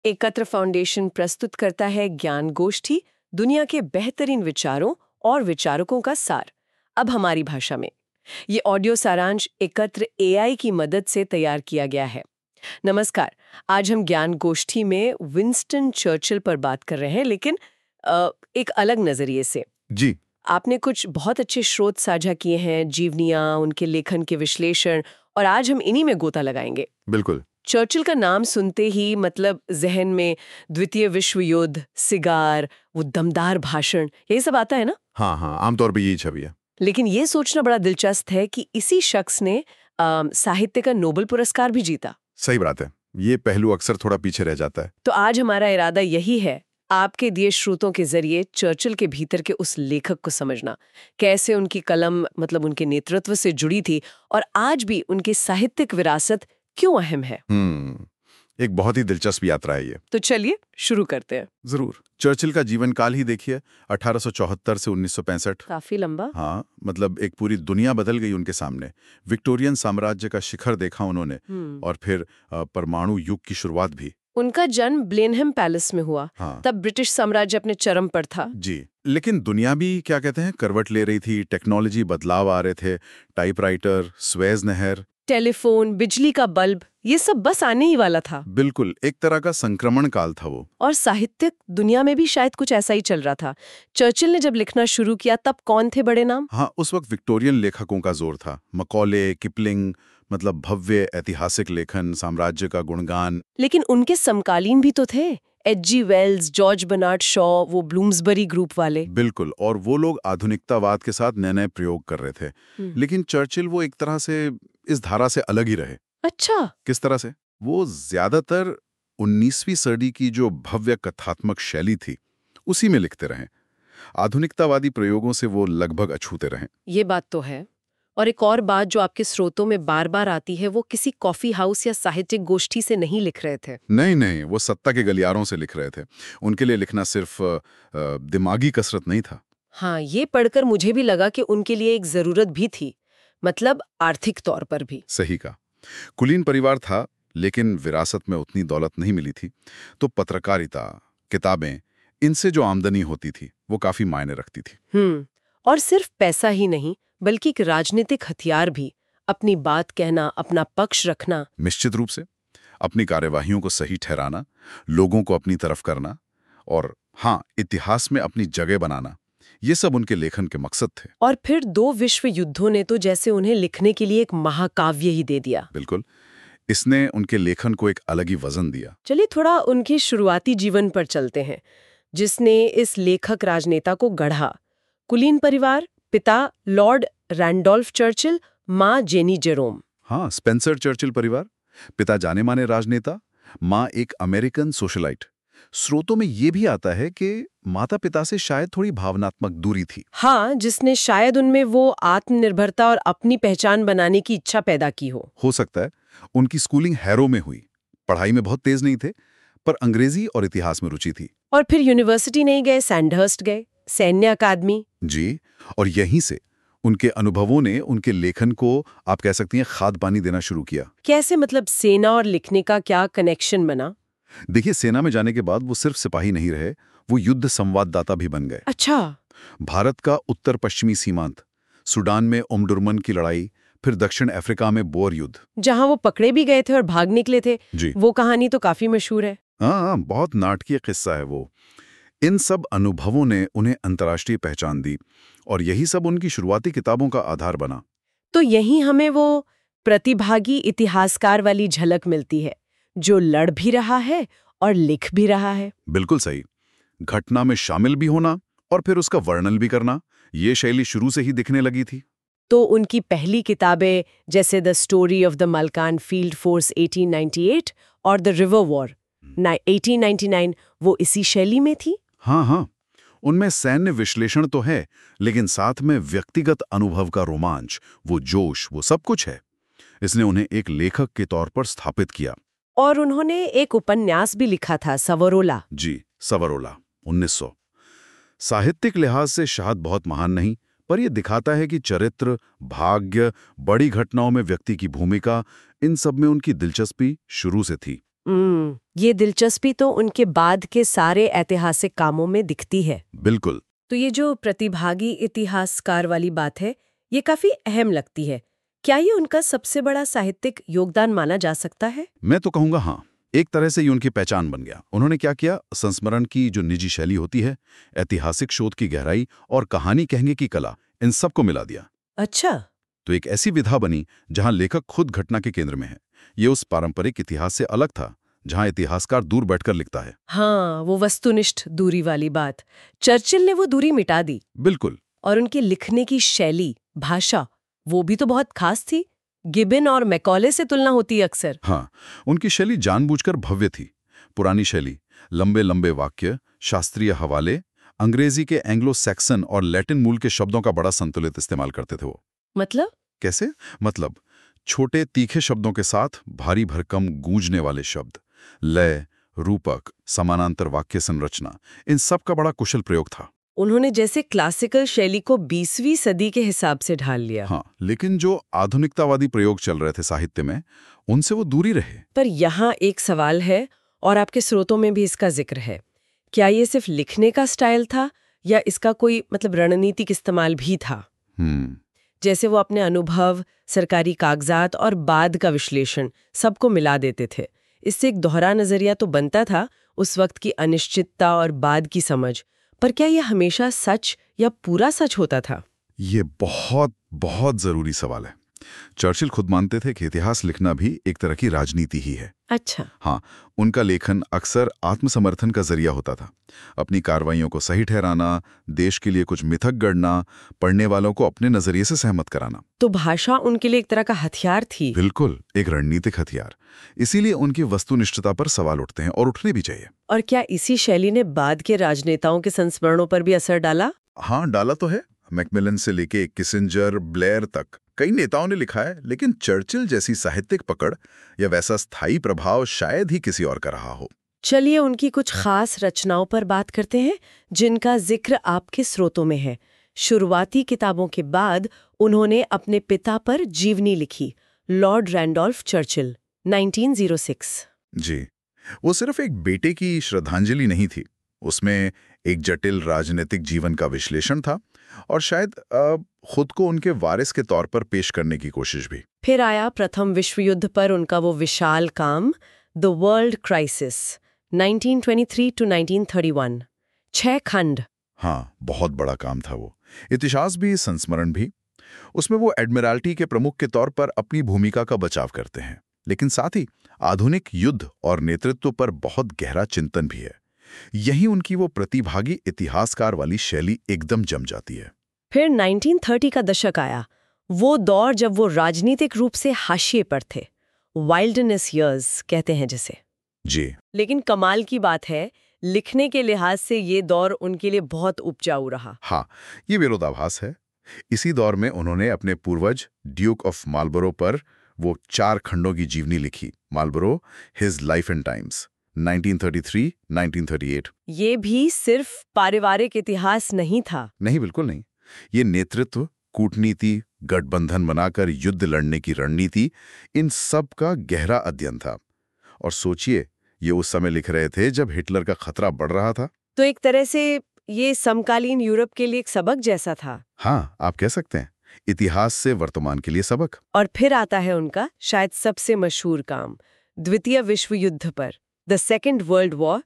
एकत्र फाउंडेशन प्रस्तुत करता है ज्ञान गोष्ठी, दुनिया के बेहतरीन विचारों और विचारकों का सार, अब हमारी भाषा में। ये ऑडियो सारांश एकत्र एआई की मदद से तैयार किया गया है। नमस्कार, आज हम ज्ञान गोष्ठी में विंस्टन चर्चिल पर बात कर रहे हैं, लेकिन एक अलग नजरिए से। जी। आपने कुछ बहुत अच्छे स्रोत साझा किए हैं, जीवनियां, उनके लेखन के विश्लेषण, और आज हम इन्हीं में गोता लगाएंगे। बिल्कुल। चर्चिल का नाम सुनते ही मतलब जहन में द्वितीय विश्व युद्ध, सिगार, वो दमदार भाषण, यही सब आता है ना? हाँ, आमतौर पे यही छवि है। लेकिन ये सोचना बड़ा दिलचस्प है कि इसी शख्स ने साहित्य का नोबेल पुरस्कार भी जीता। सही बात है, ये पहलू अक्सर थोड़ा पीछे रह जाता है। तो आज हमारा इरादा यही है, आपके दिए स्रोतों के जरिए चर्चिल के भीतर के उस लेखक को समझना, कैसे उनकी कलम मतलब उनके नेतृत्व से जुड़ी थी और आज भी उनकी साहित्यिक विरासत क्यों अहम है। एक बहुत ही दिलचस्प यात्रा है ये। तो चलिए शुरू करते हैं। जरूर। चर्चिल का जीवन काल ही देखिए, 1874 से 1965। काफी लंबा। हाँ, मतलब एक पूरी दुनिया बदल गई उनके सामने। विक्टोरियन साम्राज्य का शिखर देखा उन्होंने, और फिर परमाणु युग की शुरुआत भी। उनका जन्म ब्लेनहेम पैलेस में हुआ। हाँ। तब ब्रिटिश साम्राज्य अपने चरम पर था। जी, लेकिन दुनिया भी क्या कहते हैं करवट ले रही थी, टेक्नोलॉजी बदलाव आ रहे थे, टाइपराइटर, स्वेज नहर, टेलीफोन, बिजली का बल्ब, ये सब बस आने ही वाला था। बिल्कुल एक तरह का संक्रमण काल था वो। और साहित्यिक दुनिया में भी शायद कुछ ऐसा ही चल रहा था। चर्चिल ने जब लिखना शुरू किया तब कौन थे बड़े नाम? हाँ, उस वक्त विक्टोरियन लेखकों का जोर था। मकौले, किपलिंग, मतलब भव्य ऐतिहासिक लेखन, साम्राज्य का गुणगान। लेकिन उनके समकालीन भी तो थे, H G. Wells, George Bernard Shaw, वो ब्लूम्सबरी ग्रुप वाले। बिल्कुल, और वो लोग आधुनिकतावाद के साथ नए नए प्रयोग कर रहे थे। लेकिन चर्चिल वो एक तरह से इस धारा से अलग ही रहे। अच्छा, किस तरह से? वो ज्यादातर 19वीं सदी की जो भव्य कथात्मक शैली थी उसी में लिखते रहे। आधुनिकतावादी प्रयोगों से वो लगभग अछूते रहे। ये बात तो है। और एक और बात जो आपके स्रोतों में बार बार आती है, वो किसी कॉफी हाउस या साहित्यिक गोष्ठी से नहीं लिख रहे थे। नहीं, वो सत्ता के गलियारों से लिख रहे थे। उनके लिए लिखना सिर्फ दिमागी कसरत नहीं था। हाँ, ये पढ़कर मुझे भी लगा कि उनके लिए एक जरूरत भी थी, मतलब आर्थिक तौर पर भी। सही कहा। कुलीन परिवार था, लेकिन विरासत में उतनी दौलत नहीं मिली थी, तो पत्रकारिता, किताबें, इनसे जो आमदनी होती थी वो काफी मायने रखती थी। और सिर्फ पैसा ही नहीं, बल्कि एक राजनीतिक हथियार भी, अपनी बात कहना, अपना पक्ष रखना। निश्चित रूप से अपनी कार्यवाहियों को सही ठहराना, लोगों को अपनी तरफ करना, और हाँ, इतिहास में अपनी जगह बनाना, ये सब उनके लेखन के मकसद थे। और फिर 2 विश्व युद्धों ने तो जैसे उन्हें लिखने के लिए एक महाकाव्य ही दे दिया। बिल्कुल, इसने उनके लेखन को एक अलग ही वजन दिया। चलिए थोड़ा उनके शुरुआती जीवन पर चलते हैं, जिसने इस लेखक राजनेता को गढ़ा। कुलीन परिवार, पिता लॉर्ड रैंडोल्फ चर्चिल, माँ जेनी जेरोम। हाँ, स्पेंसर चर्चिल परिवार, पिता जाने माने राजनेता, माँ एक अमेरिकन सोशलाइट। स्रोतों में ये भी आता है कि माता पिता से शायद थोड़ी भावनात्मक दूरी थी। हाँ, जिसने शायद उनमें वो आत्मनिर्भरता और अपनी पहचान बनाने की इच्छा पैदा की हो सकता है। उनकी स्कूलिंग हैरो में हुई, पढ़ाई में बहुत तेज नहीं थे, पर अंग्रेजी और इतिहास में रुचि थी। और फिर यूनिवर्सिटी नहीं गए, सैंडहर्स्ट गए, सैन्य अकादमी। जी, और यहीं से उनके अनुभवों ने उनके लेखन को आप कह सकती हैं खाद पानी देना शुरू किया। कैसे, मतलब सेना और लिखने का क्या कनेक्शन बना? देखिए, सेना में जाने के बाद वो सिर्फ सिपाही नहीं रहे, वो युद्ध संवाददाता भी बन गए। अच्छा। भारत का उत्तर पश्चिमी सीमांत, सूडान में ओमडुरमन की लड़ाई, फिर दक्षिण अफ्रीका में बोर युद्ध, जहां वो पकड़े भी गए थे और भाग निकले थे। जी। वो कहानी तो काफी मशहूर है। हाँ, बहुत नाटकीय किस्सा है वो। इन सब अनुभवों ने उन्हें अंतर्राष्ट्रीय पहचान दी, और यही सब उनकी शुरुआती किताबों का आधार बना। तो यहीं हमें वो प्रतिभागी इतिहासकार वाली झलक मिलती है, जो लड़ भी रहा है और लिख भी रहा है। बिल्कुल सही। घटना में शामिल भी होना और फिर उसका वर्णन भी करना, ये शैली शुरू से ही दिखने लगी थी। तो उनकी पहली किताबें जैसे the story of the Malakand field force 1898 और द रिवर वॉर 1899, वो इसी शैली में थी। हाँ, उनमें सैन्य विश्लेषण तो है, लेकिन साथ में व्यक्तिगत अनुभव का रोमांच, वो जोश, वो सब कुछ है। इसने उन्हें एक लेखक के तौर पर स्थापित किया। और उन्होंने एक उपन्यास भी लिखा था, सवरोला। जी, सवरोला, 1900। साहित्यिक लिहाज से शायद बहुत महान नहीं, पर यह दिखाता है कि चरित्र, भाग्य, बड़ी घटनाओं में व्यक्ति की भूमिका, इन सब में उनकी दिलचस्पी शुरू से थी। ये दिलचस्पी तो उनके बाद के सारे ऐतिहासिक कामों में दिखती है। बिल्कुल। तो ये जो प्रतिभागी इतिहासकार वाली बात है, ये काफी अहम लगती है। क्या ये उनका सबसे बड़ा साहित्यिक योगदान माना जा सकता है? मैं तो कहूंगा हाँ। एक तरह से ये उनकी पहचान बन गया। उन्होंने क्या किया, संस्मरण की जो निजी शैली होती है, ऐतिहासिक शोध की गहराई और कहानी कहने की कला, इन सब को मिला दिया। अच्छा। तो एक ऐसी विधा बनी जहां लेखक खुद घटना के केंद्र में है। ये उस पारंपरिक इतिहास से अलग था जहां इतिहासकार दूर बैठकर लिखता है। हाँ, वो वस्तुनिष्ठ दूरी वाली बात। चर्चिल ने वो दूरी मिटा दी। बिल्कुल। और उनके लिखने की शैली, भाषा, वो भी तो बहुत खास थी। गिबन और मैकॉले से तुलना होती है अक्सर। हाँ, उनकी शैली जानबूझकर भव्य थी। पुरानी शैली, लंबे लंबे वाक्य, शास्त्रीय हवाले, अंग्रेजी के एंग्लो सैक्सन और लैटिन मूल के शब्दों का बड़ा संतुलित इस्तेमाल करते थे वो। मतलब? कैसे? मतलब छोटे तीखे शब्दों के साथ भारी भरकम गूंजने वाले शब्द, लय, रूपक, समानांतर वाक्य संरचना, इन सब का बड़ा कुशल प्रयोग था। उन्होंने जैसे क्लासिकल शैली को 20वीं सदी के हिसाब से ढाल लिया। हाँ, लेकिन जो आधुनिकतावादी प्रयोग चल रहे थे साहित्य में, उनसे वो दूरी रहे। पर यहाँ एक सवाल है, और आपके स्रोतों में भी इसका जिक्र है। क्या ये सिर्फ लिखने का स्टाइल था या इसका कोई रणनीतिक इस्तेमाल भी था? जैसे वो अपने अनुभव, सरकारी कागजात और बाद का विश्लेषण सबको मिला देते थे। इससे एक दोहरा नजरिया तो बनता था, उस वक्त की अनिश्चितता और बाद की समझ। पर क्या यह हमेशा सच या पूरा सच होता था? ये बहुत बहुत जरूरी सवाल है। चर्चिल खुद मानते थे कि इतिहास लिखना भी एक तरह की राजनीति ही है। अच्छा। हाँ, उनका लेखन अक्सर आत्मसमर्थन का जरिया होता था। अपनी कार्रवाइयों को सही ठहराना, देश के लिए कुछ मिथक गढ़ना, पढ़ने वालों को अपने नजरिए से सहमत कराना। तो भाषा उनके लिए एक तरह का हथियार थी। बिल्कुल, एक रणनीतिक हथियार। इसीलिए उनकी वस्तुनिष्ठता पर सवाल उठते हैं, और उठने भी चाहिए। और क्या इसी शैली ने बाद के राजनेताओं के संस्मरणों पर भी असर डाला? हाँ, डाला तो है। मैकमिलन से लेके किसिंजर, ब्लेयर तक कई नेताओं ने लिखा है, लेकिन चर्चिल जैसी साहित्यिक पकड़ या वैसा स्थायी प्रभाव शायद ही किसी और का रहा हो। चलिए उनकी कुछ खास रचनाओं पर बात करते हैं जिनका जिक्र आपके स्रोतों में है। शुरुआती किताबों के बाद उन्होंने अपने पिता पर जीवनी लिखी, लॉर्ड रैंडोल्फ चर्चिल, 1906। जी, वो सिर्फ एक बेटे की श्रद्धांजलि नहीं थी, उसमें एक जटिल राजनीतिक जीवन का विश्लेषण था और शायद खुद को उनके वारिस के तौर पर पेश करने की कोशिश भी। फिर आया प्रथम विश्व युद्ध पर उनका वो विशाल काम, द वर्ल्ड क्राइसिस, 1923 to 1931, 6 खंड। हाँ, बहुत बड़ा काम था वो। इतिहास भी, संस्मरण भी। उसमें वो एडमिरल्टी के प्रमुख के तौर पर अपनी भूमिका का बचाव करते हैं, लेकिन साथ ही आधुनिक युद्ध और नेतृत्व पर बहुत गहरा चिंतन भी है। यही उनकी वो प्रतिभागी इतिहासकार वाली शैली एकदम जम जाती है। फिर 1930 का दशक आया, वो दौर जब वो राजनीतिक रूप से हाशिए पर थे, वाइल्डनेस ईयर्स कहते हैं जिसे। जी। लेकिन कमाल की बात है, लिखने के लिहाज से ये दौर उनके लिए बहुत उपजाऊ रहा। हाँ, ये विरोधाभास है। इसी दौर में उन्होंने अपने पूर्वज ड्यूक ऑफ मार्लबरो पर वो 4 खंडों की जीवनी लिखी, Marlborough, his life and times, 1933-1938। ये भी सिर्फ पारिवारिक इतिहास नहीं था। नहीं, बिल्कुल नहीं। ये नेतृत्व, कूटनीति, गठबंधन बनाकर युद्ध लड़ने की रणनीति, इन सब का गहरा अध्ययन था। और सोचिए, ये उस समय लिख रहे थे जब हिटलर का खतरा बढ़ रहा था। तो एक तरह से ये समकालीन यूरोप के लिए एक सबक जैसा था। हाँ, आप कह सकते हैं, इतिहास से वर्तमान के लिए सबक। और फिर आता है उनका शायद सबसे मशहूर काम, द्वितीय विश्व युद्ध पर, द सेकेंड वर्ल्ड वॉर,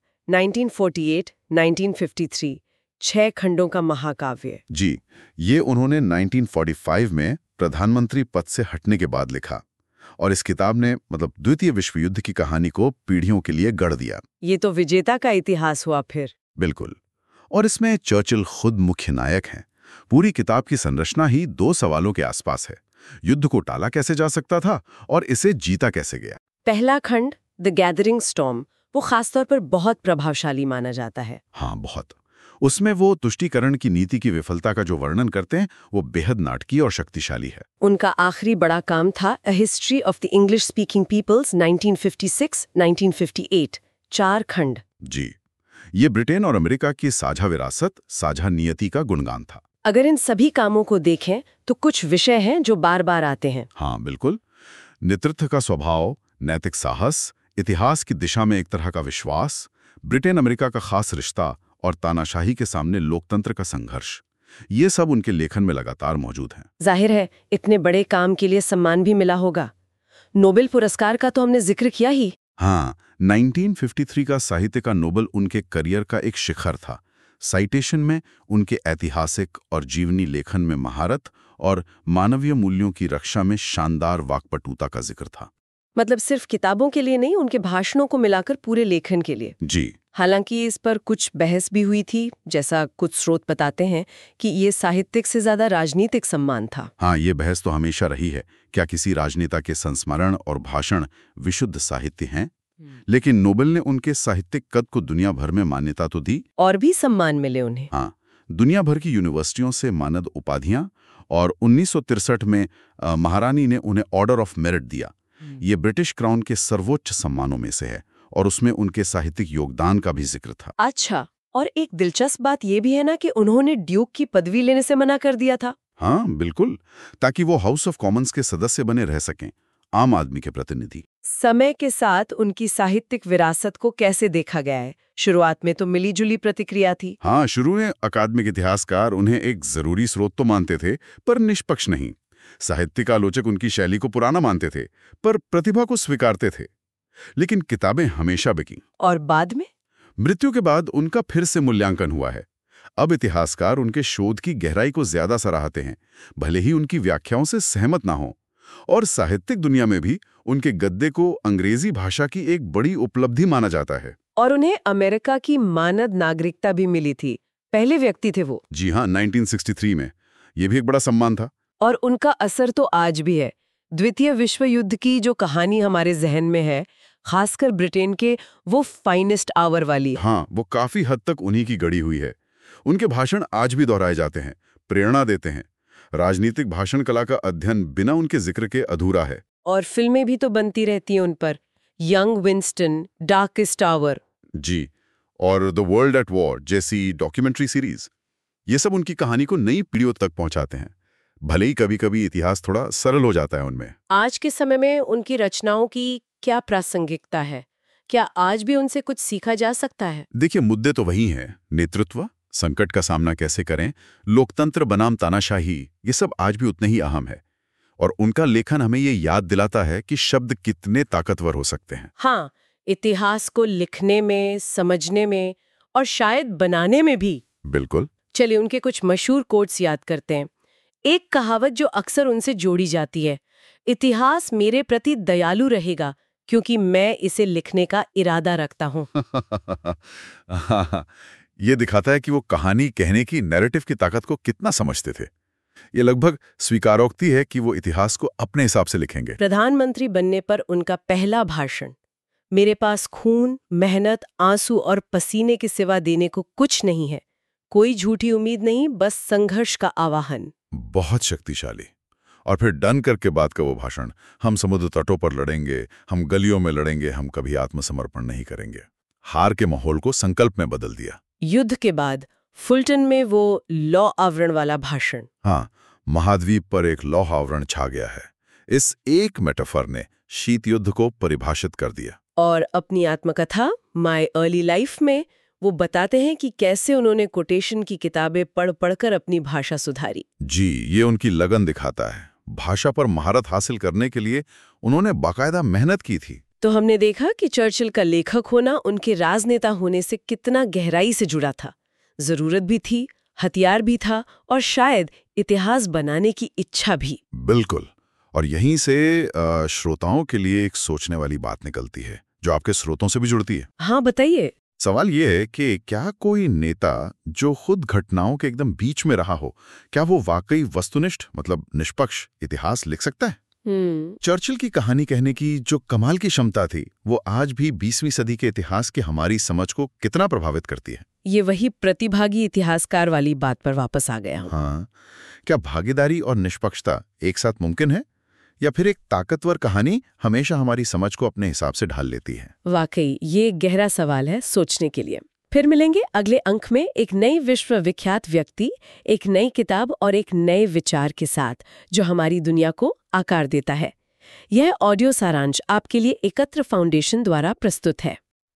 1948-1953, 6 खंडों का महाकाव्य। जी, ये उन्होंने 1945 में प्रधानमंत्री पद से हटने के बाद लिखा, और इस किताब ने द्वितीय विश्व युद्ध की कहानी को पीढ़ियों के लिए गढ़ दिया। ये तो विजेता का इतिहास हुआ फिर। बिल्कुल। और इसमें चर्चिल खुद मुख्य नायक हैं। पूरी किताब की संरचना ही 2 सवालों के आसपास है। युद्ध को टाला कैसे जा सकता था और इसे जीता कैसे गया। पहला खंड, द गैदरिंग स्टॉर्म, वो खासतौर पर बहुत प्रभावशाली माना जाता है। हाँ, बहुत। उसमें वो तुष्टीकरण की नीति की विफलता का जो वर्णन करते हैं, वो बेहद नाटकीय और शक्तिशाली है। उनका आखिरी बड़ा काम था a history of the English speaking peoples, 1956-1958, 4 खंड। जी, ये ब्रिटेन और अमेरिका की साझा विरासत, साझा नियति का गुणगान था। अगर इन सभी कामों को देखें तो कुछ विषय हैं जो बार बार आते हैं। हाँ, बिल्कुल। नेतृत्व का स्वभाव, नैतिक साहस, इतिहास की दिशा में एक तरह का विश्वास, ब्रिटेन अमेरिका का खास रिश्ता और तानाशाही के सामने लोकतंत्र का संघर्ष, ये सब उनके लेखन में लगातार मौजूद हैं। जाहिर है इतने बड़े काम के लिए सम्मान भी मिला होगा। नोबेल पुरस्कार का तो हमने जिक्र किया ही। हाँ, 1953 का साहित्य का नोबेल उनके करियर का एक शिखर था। साइटेशन में उनके ऐतिहासिक और जीवनी लेखन में महारत और मानवीय मूल्यों की रक्षा में शानदार वाक्पटुता का जिक्र था। मतलब सिर्फ किताबों के लिए नहीं, उनके भाषणों को मिलाकर पूरे लेखन के लिए। जी। हालांकि इस पर कुछ बहस भी हुई थी, जैसा कुछ स्रोत बताते हैं कि ये साहित्यिक से ज्यादा राजनीतिक सम्मान था। हाँ, ये बहस तो हमेशा रही है, क्या किसी राजनेता के संस्मरण और भाषण विशुद्ध साहित्य हैं? लेकिन नोबेल ने उनके साहित्यिक कद को दुनिया भर में मान्यता तो दी और भी सम्मान मिले उन्हें। हाँ, दुनिया भर की यूनिवर्सिटियों से मानद उपाधियां, और 1963 में महारानी ने उन्हें ऑर्डर ऑफ मेरिट दिया। ये ब्रिटिश क्राउन के सर्वोच्च सम्मानों में से है और उसमें उनके साहित्यिक योगदान का भी जिक्र था। अच्छा, और एक दिलचस्प बात यह भी है ना कि उन्होंने ड्यूक की पदवी लेने से मना कर दिया था। हाँ बिल्कुल, ताकि वो हाउस ऑफ कॉमन्स के सदस्य बने रह सकें, आम आदमी के प्रतिनिधि। समय के साथ उनकी साहित्यिक विरासत को कैसे देखा गया है? शुरुआत में तो मिलीजुली प्रतिक्रिया थी। हाँ, शुरू में अकादमिक इतिहासकार उन्हें एक जरूरी स्रोत तो मानते थे, पर निष्पक्ष नहीं। साहित्यिक आलोचक उनकी शैली को पुराना मानते थे, पर प्रतिभा को स्वीकारते थे। लेकिन किताबें हमेशा बिकीं। और बाद में? मृत्यु के बाद उनका फिर से मूल्यांकन हुआ है। अब इतिहासकार उनके शोध की गहराई को ज्यादा सराहते हैं, भले ही उनकी व्याख्याओं से सहमत ना हो। और साहित्यिक दुनिया में भी उनके गद्य को अंग्रेजी भाषा की एक बड़ी उपलब्धि माना जाता है। और उन्हें अमेरिका की मानद नागरिकता भी मिली थी। पहले व्यक्ति थे वो। जी हाँ, 1963 में। ये भी एक बड़ा सम्मान था। और उनका असर तो आज भी है। द्वितीय विश्व युद्ध की जो कहानी हमारे जहन में है, खासकर ब्रिटेन के वो फाइनेस्ट आवर वाली। हाँ, वो काफी हद तक उन्हीं की गढ़ी हुई है। उनके भाषण आज भी दोहराए जाते हैं, प्रेरणा देते हैं। राजनीतिक भाषण कला का अध्ययन बिना उनके जिक्र के अधूरा है। और फिल्में भी तो बनती रहती हैं उन पर। Young Winston, darkest hour. जी, और द वर्ल्ड एट वॉर जैसी डॉक्यूमेंट्री सीरीज, ये सब उनकी कहानी को नई पीढ़ियों तक पहुंचाते हैं। भले ही कभी-कभी इतिहास थोड़ा सरल हो जाता है उनमें। आज के समय में उनकी रचनाओं की क्या प्रासंगिकता है? क्या आज भी उनसे कुछ सीखा जा सकता है? देखिए, मुद्दे तो वही हैं। नेतृत्व, संकट का सामना कैसे करें, लोकतंत्र बनाम तानाशाही, ये सब आज भी उतने ही अहम है। और उनका लेखन हमें ये याद दिलाता है कि शब्द कितने ताकतवर हो सकते हैं। हाँ, इतिहास को लिखने में, समझने में और शायद बनाने में भी। बिल्कुल। चलिए उनके कुछ मशहूर कोट्स याद करते हैं। एक कहावत जो अक्सर उनसे जोड़ी जाती है, इतिहास मेरे प्रति दयालु रहेगा क्योंकि मैं इसे लिखने का इरादा रखता हूँ। ये दिखाता है कि वो कहानी कहने की नैरेटिव की ताकत को कितना समझते थे। ये लगभग स्वीकारोक्ति है कि वो इतिहास को अपने हिसाब से लिखेंगे। प्रधानमंत्री बनने पर उनका पहला भाषण, मेरे पास खून, मेहनत, आंसू और पसीने के सिवा देने को कुछ नहीं है, कोई झूठी उम्मीद नहीं, बस संघर्ष का आवाहन। बहुत शक्तिशाली। और फिर डनकर्क के बाद का वो भाषण, हम समुद्र तटों पर लड़ेंगे, हम गलियों में लड़ेंगे, हम कभी आत्मसमर्पण नहीं करेंगे। हार के माहौल को संकल्प में बदल दिया। युद्ध के बाद फुलटन में वो लौ आवरण वाला भाषण। हाँ, महाद्वीप पर एक लौह आवरण छा गया है। इस एक मेटाफर ने शीत युद्ध को परिभाषित कर दिया। और अपनी आत्मकथा माय अर्ली लाइफ में वो बताते हैं कि कैसे उन्होंने कोटेशन की किताबें पढ़ पढ़कर अपनी भाषा सुधारी। जी, ये उनकी लगन दिखाता है। भाषा पर महारत हासिल करने के लिए उन्होंने बाकायदा मेहनत की थी। तो हमने देखा कि चर्चिल का लेखक होना उनके राजनेता होने से कितना गहराई से जुड़ा था। जरूरत भी थी, हथियार भी था और शायद इतिहास बनाने की इच्छा भी। बिल्कुल। और यहीं से श्रोताओं के लिए एक सोचने वाली बात निकलती है, जो आपके स्रोतों से भी जुड़ती है। हाँ, बताइए। सवाल ये है कि क्या कोई नेता जो खुद घटनाओं के एकदम बीच में रहा हो, क्या वो वाकई वस्तुनिष्ठ, मतलब निष्पक्ष इतिहास लिख सकता है? चर्चिल की कहानी कहने की जो कमाल की क्षमता थी, वो आज भी 20वीं सदी के इतिहास की हमारी समझ को कितना प्रभावित करती है। ये वही प्रतिभागी इतिहासकार वाली बात पर वापस आ गया हूँ। हाँ, क्या भागीदारी और निष्पक्षता एक साथ मुमकिन है, या फिर एक ताकतवर कहानी हमेशा हमारी समझ को अपने हिसाब से ढाल लेती है? वाकई ये गहरा सवाल है सोचने के लिए। फिर मिलेंगे अगले अंक में एक नई विश्व विख्यात व्यक्ति, एक नई किताब और एक नए विचार के साथ, जो हमारी दुनिया को आकार देता है। यह ऑडियो सारांश आपके लिए एकत्र फाउंडेशन द्वारा प्रस्तुत है।